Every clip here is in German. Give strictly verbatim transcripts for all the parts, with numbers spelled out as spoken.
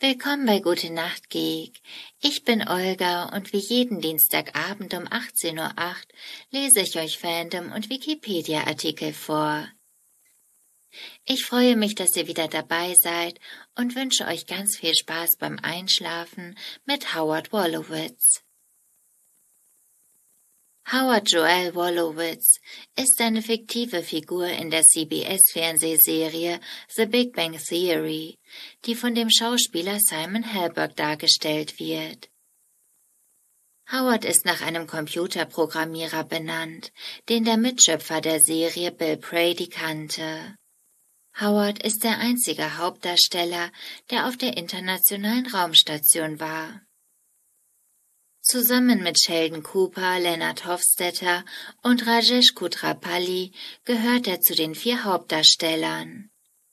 Willkommen bei Gute Nacht Geek. Ich bin Olga und wie jeden Dienstagabend um achtzehn Uhr acht lese ich euch Fandom- und Wikipedia-Artikel vor. Ich freue mich, dass ihr wieder dabei seid und wünsche euch ganz viel Spaß beim Einschlafen mit Howard Wolowitz. Howard Joel Wolowitz ist eine fiktive Figur in der C B S-Fernsehserie The Big Bang Theory, die von dem Schauspieler Simon Helberg dargestellt wird. Howard ist nach einem Computerprogrammierer benannt, den der Mitschöpfer der Serie Bill Prady kannte. Howard ist der einzige Hauptdarsteller, der auf der Internationalen Raumstation war. Zusammen mit Sheldon Cooper, Leonard Hofstetter und Rajesh Kutrapalli gehört er zu den vier Hauptdarstellern.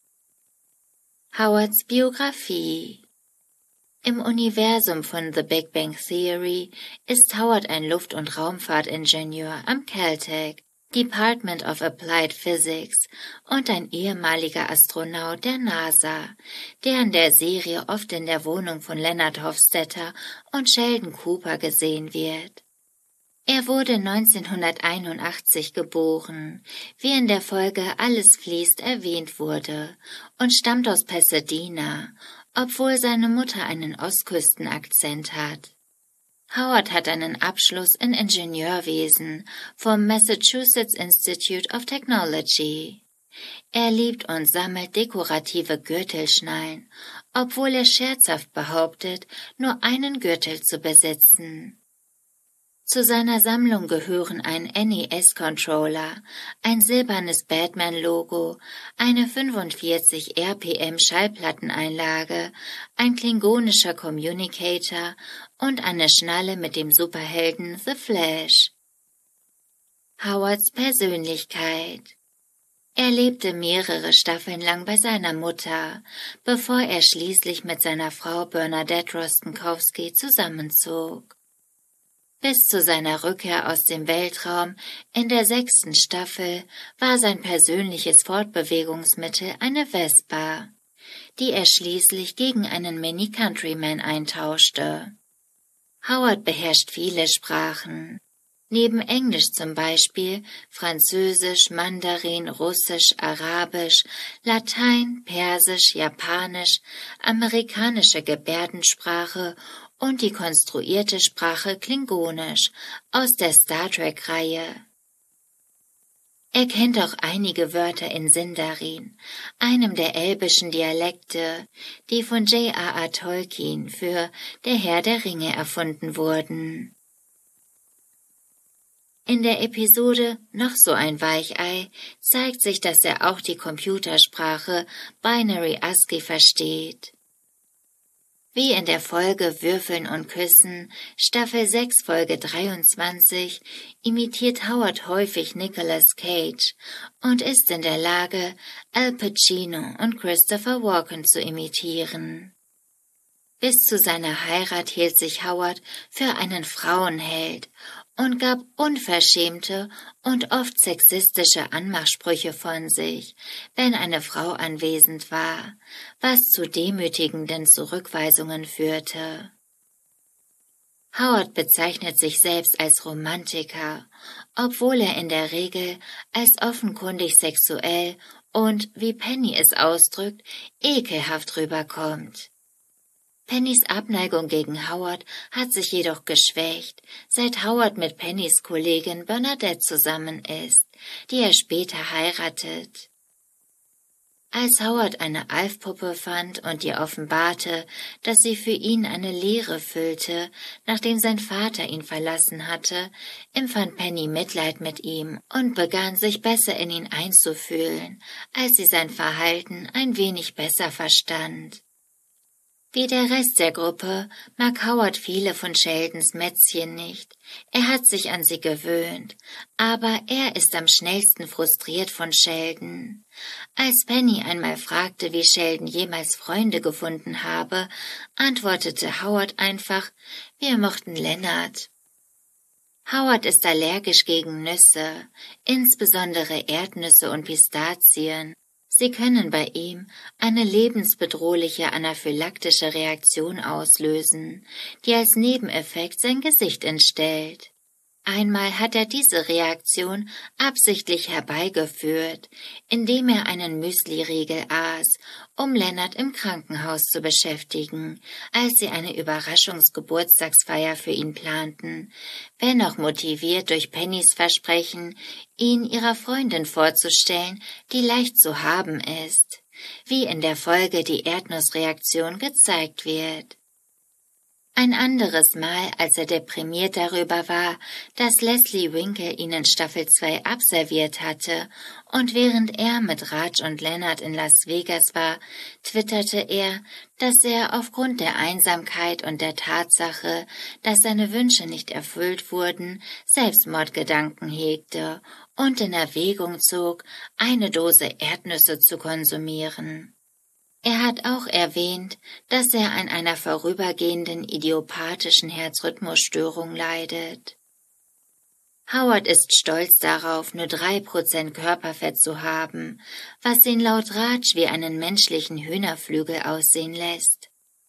Howards Biografie. Im Universum von The Big Bang Theory ist Howard ein Luft- und Raumfahrtingenieur am Caltech, Department of Applied Physics und ein ehemaliger Astronaut der NASA, der in der Serie oft in der Wohnung von Leonard Hofstetter und Sheldon Cooper gesehen wird. Er wurde neunzehnhunderteinundachtzig geboren, wie in der Folge Alles fließt erwähnt wurde, und stammt aus Pasadena, obwohl seine Mutter einen Ostküstenakzent hat. Howard hat einen Abschluss in Ingenieurwesen vom Massachusetts Institute of Technology. Er liebt und sammelt dekorative Gürtelschnallen, obwohl er scherzhaft behauptet, nur einen Gürtel zu besitzen. Zu seiner Sammlung gehören ein N E S-Controller, ein silbernes Batman-Logo, eine fünfundvierzig R P M Schallplatteneinlage, ein klingonischer Communicator und eine Schnalle mit dem Superhelden The Flash. Howards Persönlichkeit. Er lebte mehrere Staffeln lang bei seiner Mutter, bevor er schließlich mit seiner Frau Bernadette Rostenkowski zusammenzog. Bis zu seiner Rückkehr aus dem Weltraum in der sechsten Staffel war sein persönliches Fortbewegungsmittel eine Vespa, die er schließlich gegen einen Mini-Countryman eintauschte. Howard beherrscht viele Sprachen. Neben Englisch zum Beispiel Französisch, Mandarin, Russisch, Arabisch, Latein, Persisch, Japanisch, amerikanische Gebärdensprache und die konstruierte Sprache Klingonisch aus der Star Trek-Reihe. Er kennt auch einige Wörter in Sindarin, einem der elbischen Dialekte, die von J R R Tolkien für Der Herr der Ringe erfunden wurden. In der Episode Noch so ein Weichei zeigt sich, dass er auch die Computersprache Binary ASCII versteht. Wie in der Folge Würfeln und Küssen, Staffel sechs, Folge dreiundzwanzig, imitiert Howard häufig Nicolas Cage und ist in der Lage, Al Pacino und Christopher Walken zu imitieren. Bis zu seiner Heirat hielt sich Howard für einen Frauenheld und gab unverschämte und oft sexistische Anmachsprüche von sich, wenn eine Frau anwesend war, was zu demütigenden Zurückweisungen führte. Howard bezeichnet sich selbst als Romantiker, obwohl er in der Regel als offenkundig sexuell und, wie Penny es ausdrückt, ekelhaft rüberkommt. Pennys Abneigung gegen Howard hat sich jedoch geschwächt, seit Howard mit Pennys Kollegin Bernadette zusammen ist, die er später heiratet. Als Howard eine Alf-Puppe fand und ihr offenbarte, dass sie für ihn eine Leere füllte, nachdem sein Vater ihn verlassen hatte, empfand Penny Mitleid mit ihm und begann sich besser in ihn einzufühlen, als sie sein Verhalten ein wenig besser verstand. Wie der Rest der Gruppe mag Howard viele von Sheldons Mätzchen nicht. Er hat sich an sie gewöhnt, aber er ist am schnellsten frustriert von Sheldon. Als Penny einmal fragte, wie Sheldon jemals Freunde gefunden habe, antwortete Howard einfach, wir mochten Leonard. Howard ist allergisch gegen Nüsse, insbesondere Erdnüsse und Pistazien. Sie können bei ihm eine lebensbedrohliche anaphylaktische Reaktion auslösen, die als Nebeneffekt sein Gesicht entstellt. Einmal hat er diese Reaktion absichtlich herbeigeführt, indem er einen Müsli-Riegel aß, um Leonard im Krankenhaus zu beschäftigen, als sie eine Überraschungsgeburtstagsfeier für ihn planten, wenn auch motiviert durch Pennys Versprechen, ihn ihrer Freundin vorzustellen, die leicht zu haben ist, wie in der Folge die Erdnussreaktion gezeigt wird. Ein anderes Mal, als er deprimiert darüber war, dass Leslie Winkle ihn in Staffel zwei abserviert hatte, und während er mit Raj und Leonard in Las Vegas war, twitterte er, dass er aufgrund der Einsamkeit und der Tatsache, dass seine Wünsche nicht erfüllt wurden, Selbstmordgedanken hegte und in Erwägung zog, eine Dose Erdnüsse zu konsumieren. Er hat auch erwähnt, dass er an einer vorübergehenden idiopathischen Herzrhythmusstörung leidet. Howard ist stolz darauf, nur drei Prozent Körperfett zu haben, was ihn laut Raj wie einen menschlichen Hühnerflügel aussehen lässt.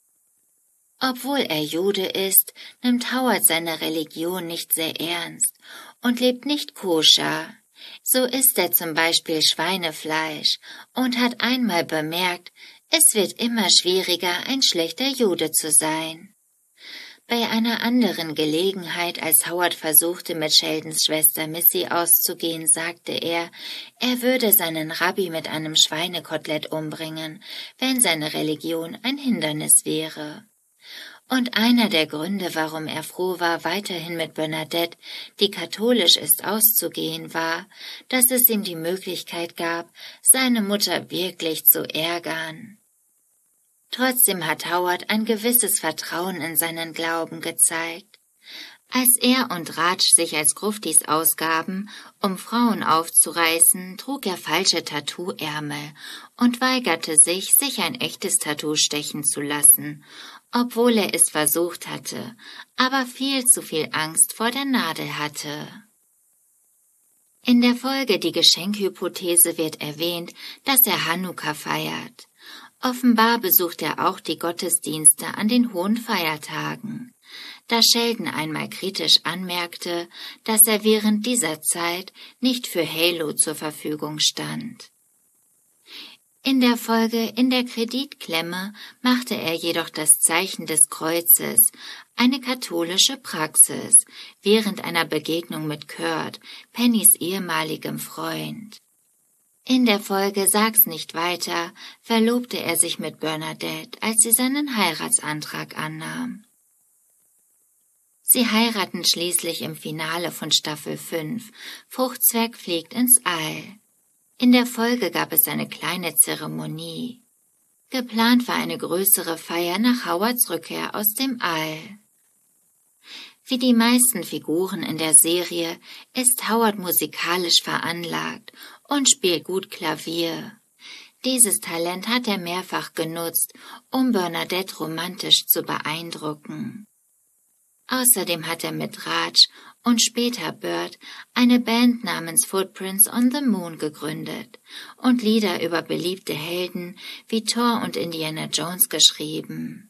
Obwohl er Jude ist, nimmt Howard seine Religion nicht sehr ernst und lebt nicht koscher. So isst er zum Beispiel Schweinefleisch und hat einmal bemerkt, es wird immer schwieriger, ein schlechter Jude zu sein. Bei einer anderen Gelegenheit, als Howard versuchte, mit Sheldons Schwester Missy auszugehen, sagte er, er würde seinen Rabbi mit einem Schweinekotelett umbringen, wenn seine Religion ein Hindernis wäre. Und einer der Gründe, warum er froh war, weiterhin mit Bernadette, die katholisch ist, auszugehen, war, dass es ihm die Möglichkeit gab, seine Mutter wirklich zu ärgern. Trotzdem hat Howard ein gewisses Vertrauen in seinen Glauben gezeigt. Als er und Raj sich als Gruftis ausgaben, um Frauen aufzureißen, trug er falsche Tattoo-Ärmel und weigerte sich, sich ein echtes Tattoo stechen zu lassen, obwohl er es versucht hatte, aber viel zu viel Angst vor der Nadel hatte. In der Folge Die Geschenkhypothese wird erwähnt, dass er Hanukkah feiert. Offenbar besucht er auch die Gottesdienste an den hohen Feiertagen. Da Sheldon einmal kritisch anmerkte, dass er während dieser Zeit nicht für Halo zur Verfügung stand. In der Folge In der Kreditklemme machte er jedoch das Zeichen des Kreuzes, eine katholische Praxis, während einer Begegnung mit Kurt, Pennys ehemaligem Freund. In der Folge Sag's nicht weiter verlobte er sich mit Bernadette, als sie seinen Heiratsantrag annahm. Sie heiraten schließlich im Finale von Staffel fünf. Fruchtzwerg fliegt ins All. In der Folge gab es eine kleine Zeremonie. Geplant war eine größere Feier nach Howards Rückkehr aus dem All. Wie die meisten Figuren in der Serie ist Howard musikalisch veranlagt und spielt gut Klavier. Dieses Talent hat er mehrfach genutzt, um Bernadette romantisch zu beeindrucken. Außerdem hat er mit Raj und später Bert eine Band namens Footprints on the Moon gegründet und Lieder über beliebte Helden wie Thor und Indiana Jones geschrieben.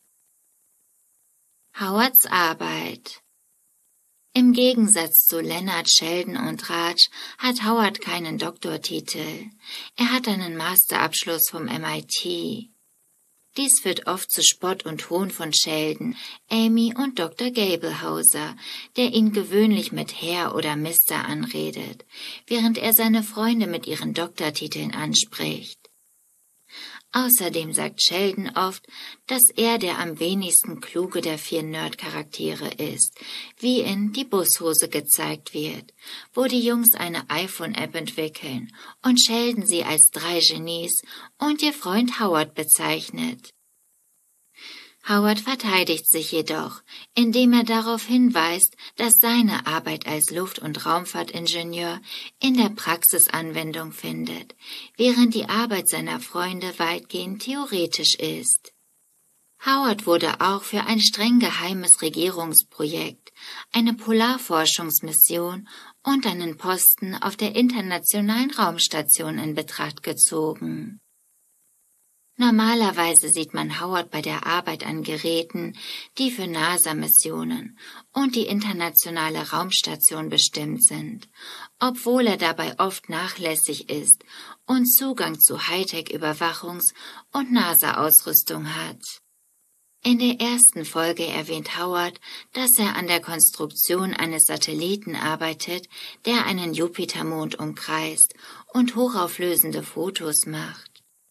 Howards Arbeit. Im Gegensatz zu Leonard, Sheldon und Raj hat Howard keinen Doktortitel. Er hat einen Masterabschluss vom M I T. Dies führt oft zu Spott und Hohn von Sheldon, Amy und Doktor Gablehauser, der ihn gewöhnlich mit Herr oder Mister anredet, während er seine Freunde mit ihren Doktortiteln anspricht. Außerdem sagt Sheldon oft, dass er der am wenigsten kluge der vier Nerd-Charaktere ist, wie in Die Bushose gezeigt wird, wo die Jungs eine iPhone-App entwickeln und Sheldon sie als drei Genies und ihr Freund Howard bezeichnet. Howard verteidigt sich jedoch, indem er darauf hinweist, dass seine Arbeit als Luft- und Raumfahrtingenieur in der Praxis Anwendung findet, während die Arbeit seiner Freunde weitgehend theoretisch ist. Howard wurde auch für ein streng geheimes Regierungsprojekt, eine Polarforschungsmission und einen Posten auf der Internationalen Raumstation in Betracht gezogen. Normalerweise sieht man Howard bei der Arbeit an Geräten, die für NASA-Missionen und die internationale Raumstation bestimmt sind, obwohl er dabei oft nachlässig ist und Zugang zu Hightech-Überwachungs- und NASA-Ausrüstung hat. In der ersten Folge erwähnt Howard, dass er an der Konstruktion eines Satelliten arbeitet, der einen Jupitermond umkreist und hochauflösende Fotos macht.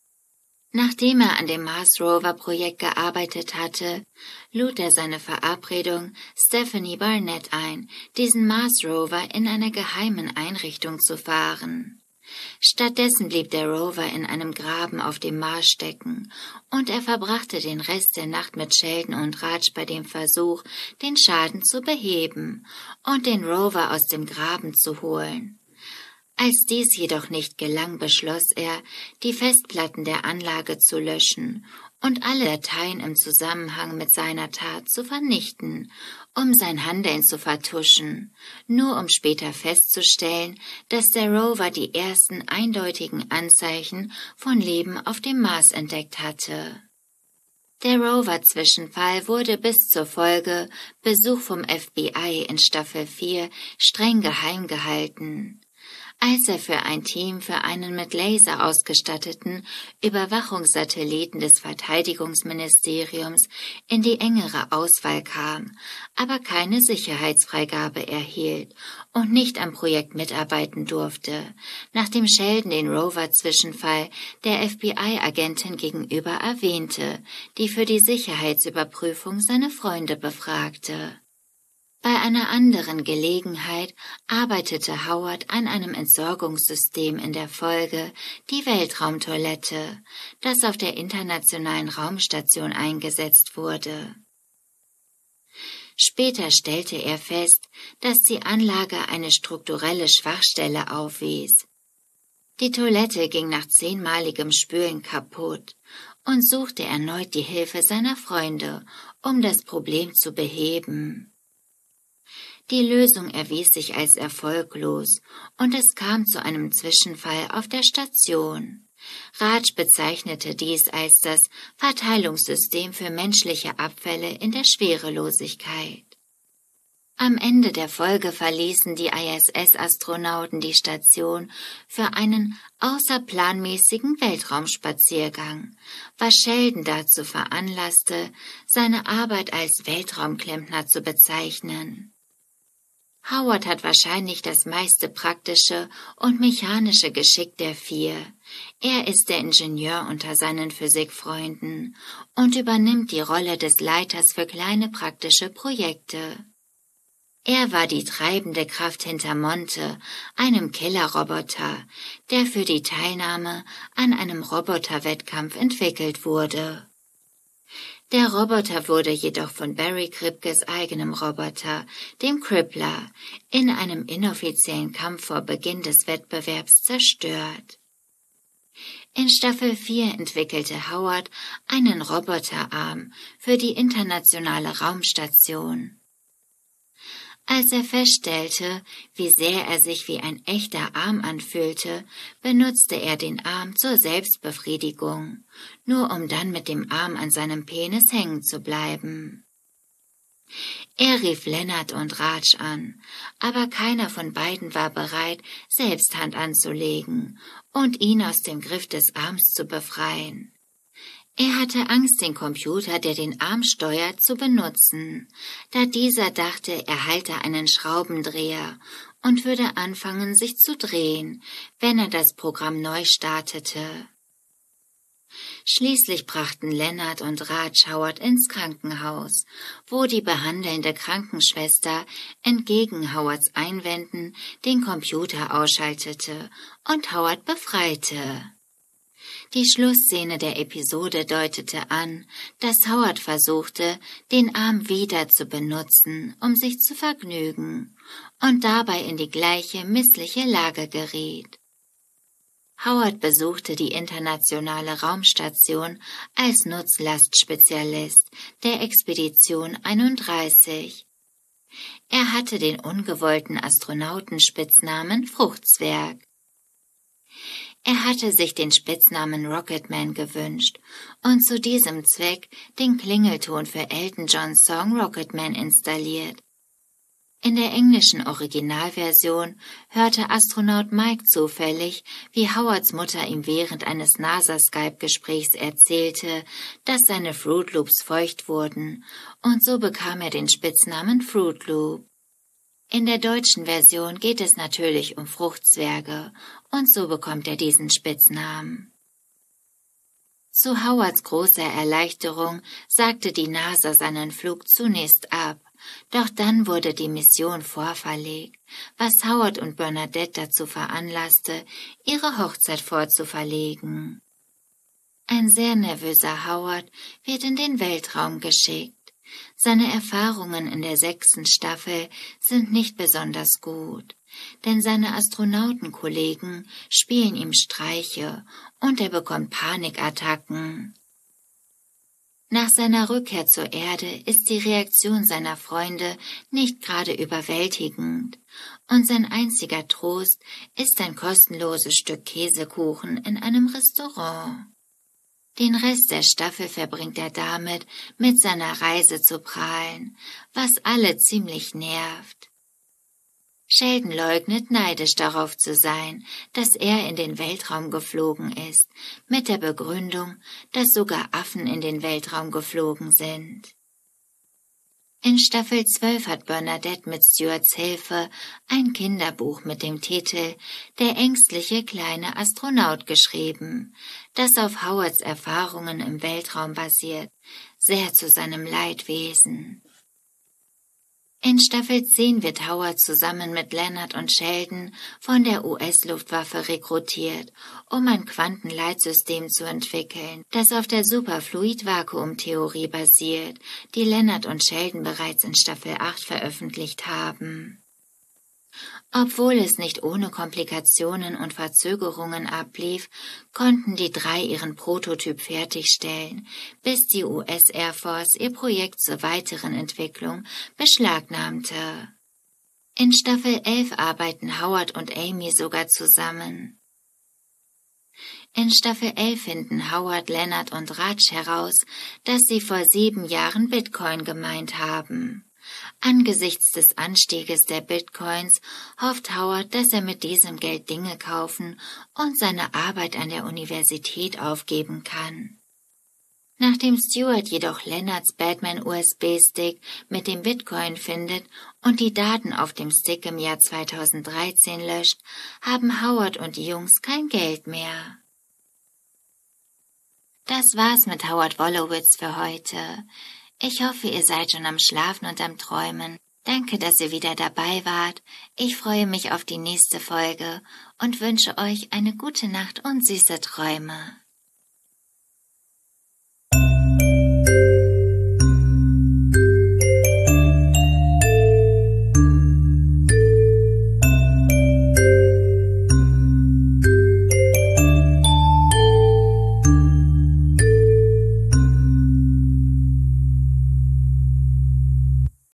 Nachdem er an dem Mars-Rover-Projekt gearbeitet hatte, lud er seine Verabredung Stephanie Barnett ein, diesen Mars-Rover in einer geheimen Einrichtung zu fahren. Stattdessen blieb der Rover in einem Graben auf dem Mars stecken und er verbrachte den Rest der Nacht mit Sheldon und Raj bei dem Versuch, den Schaden zu beheben und den Rover aus dem Graben zu holen. Als dies jedoch nicht gelang, beschloss er, die Festplatten der Anlage zu löschen und alle Dateien im Zusammenhang mit seiner Tat zu vernichten, um sein Handeln zu vertuschen, nur um später festzustellen, dass der Rover die ersten eindeutigen Anzeichen von Leben auf dem Mars entdeckt hatte. Der Rover-Zwischenfall wurde bis zur Folge Besuch vom F B I in Staffel vier streng geheim gehalten. Als er für ein Team für einen mit Laser ausgestatteten Überwachungssatelliten des Verteidigungsministeriums in die engere Auswahl kam, aber keine Sicherheitsfreigabe erhielt und nicht am Projekt mitarbeiten durfte, nachdem Sheldon den Rover-Zwischenfall der F B I-Agentin gegenüber erwähnte, die für die Sicherheitsüberprüfung seine Freunde befragte. Bei einer anderen Gelegenheit arbeitete Howard an einem Entsorgungssystem in der Folge Die Weltraumtoilette, das auf der Internationalen Raumstation eingesetzt wurde. Später stellte er fest, dass die Anlage eine strukturelle Schwachstelle aufwies. Die Toilette ging nach zehnmaligem Spülen kaputt und suchte erneut die Hilfe seiner Freunde, um das Problem zu beheben. Die Lösung erwies sich als erfolglos und es kam zu einem Zwischenfall auf der Station. Raj bezeichnete dies als das Verteilungssystem für menschliche Abfälle in der Schwerelosigkeit. Am Ende der Folge verließen die I S S-Astronauten die Station für einen außerplanmäßigen Weltraumspaziergang, was Sheldon dazu veranlasste, seine Arbeit als Weltraumklempner zu bezeichnen. Howard hat wahrscheinlich das meiste praktische und mechanische Geschick der vier. Er ist der Ingenieur unter seinen Physikfreunden und übernimmt die Rolle des Leiters für kleine praktische Projekte. Er war die treibende Kraft hinter Monte, einem Killerroboter, der für die Teilnahme an einem Roboterwettkampf entwickelt wurde. Der Roboter wurde jedoch von Barry Kripkes eigenem Roboter, dem Crippler, in einem inoffiziellen Kampf vor Beginn des Wettbewerbs zerstört. In Staffel vier entwickelte Howard einen Roboterarm für die internationale Raumstation. Als er feststellte, wie sehr er sich wie ein echter Arm anfühlte, benutzte er den Arm zur Selbstbefriedigung, nur um dann mit dem Arm an seinem Penis hängen zu bleiben. Er rief Leonard und Raj an, aber keiner von beiden war bereit, selbst Hand anzulegen und ihn aus dem Griff des Arms zu befreien. Er hatte Angst, den Computer, der den Arm steuert, zu benutzen, da dieser dachte, er halte einen Schraubendreher und würde anfangen, sich zu drehen, wenn er das Programm neu startete. Schließlich brachten Leonard und Raj Howard ins Krankenhaus, wo die behandelnde Krankenschwester entgegen Howards Einwänden den Computer ausschaltete und Howard befreite. Die Schlussszene der Episode deutete an, dass Howard versuchte, den Arm wieder zu benutzen, um sich zu vergnügen, und dabei in die gleiche missliche Lage geriet. Howard besuchte die internationale Raumstation als Nutzlastspezialist der Expedition einunddreißig. Er hatte den ungewollten Astronautenspitznamen Fruchtzwerg. Er hatte sich den Spitznamen Rocketman gewünscht und zu diesem Zweck den Klingelton für Elton Johns Song Rocketman installiert. In der englischen Originalversion hörte Astronaut Mike zufällig, wie Howards Mutter ihm während eines NASA-Skype-Gesprächs erzählte, dass seine Fruit Loops feucht wurden, und so bekam er den Spitznamen Fruit Loop. In der deutschen Version geht es natürlich um Fruchtzwerge, und so bekommt er diesen Spitznamen. Zu Howards großer Erleichterung sagte die NASA seinen Flug zunächst ab. Doch dann wurde die Mission vorverlegt, was Howard und Bernadette dazu veranlasste, ihre Hochzeit vorzuverlegen. Ein sehr nervöser Howard wird in den Weltraum geschickt. Seine Erfahrungen in der sechsten Staffel sind nicht besonders gut, denn seine Astronautenkollegen spielen ihm Streiche und er bekommt Panikattacken. Nach seiner Rückkehr zur Erde ist die Reaktion seiner Freunde nicht gerade überwältigend und sein einziger Trost ist ein kostenloses Stück Käsekuchen in einem Restaurant. Den Rest der Staffel verbringt er damit, mit seiner Reise zu prahlen, was alle ziemlich nervt. Sheldon leugnet, neidisch darauf zu sein, dass er in den Weltraum geflogen ist, mit der Begründung, dass sogar Affen in den Weltraum geflogen sind. In Staffel zwölf hat Bernadette mit Stuarts Hilfe ein Kinderbuch mit dem Titel »Der ängstliche kleine Astronaut« geschrieben, das auf Howards Erfahrungen im Weltraum basiert, sehr zu seinem Leidwesen. In Staffel zehn wird Howard zusammen mit Leonard und Sheldon von der U S-Luftwaffe rekrutiert, um ein Quantenleitsystem zu entwickeln, das auf der Superfluid-Vakuum-Theorie basiert, die Leonard und Sheldon bereits in Staffel acht veröffentlicht haben. Obwohl es nicht ohne Komplikationen und Verzögerungen ablief, konnten die drei ihren Prototyp fertigstellen, bis die U S Air Force ihr Projekt zur weiteren Entwicklung beschlagnahmte. In Staffel elf arbeiten Howard und Amy sogar zusammen. In Staffel elf finden Howard, Leonard und Raj heraus, dass sie vor sieben Jahren Bitcoin gemeint haben. Angesichts des Anstieges der Bitcoins hofft Howard, dass er mit diesem Geld Dinge kaufen und seine Arbeit an der Universität aufgeben kann. Nachdem Stuart jedoch Leonards Batman-U S B-Stick mit dem Bitcoin findet und die Daten auf dem Stick im Jahr zweitausenddreizehn löscht, haben Howard und die Jungs kein Geld mehr. Das war's mit Howard Wolowitz für heute. Ich hoffe, ihr seid schon am Schlafen und am Träumen. Danke, dass ihr wieder dabei wart. Ich freue mich auf die nächste Folge und wünsche euch eine gute Nacht und süße Träume.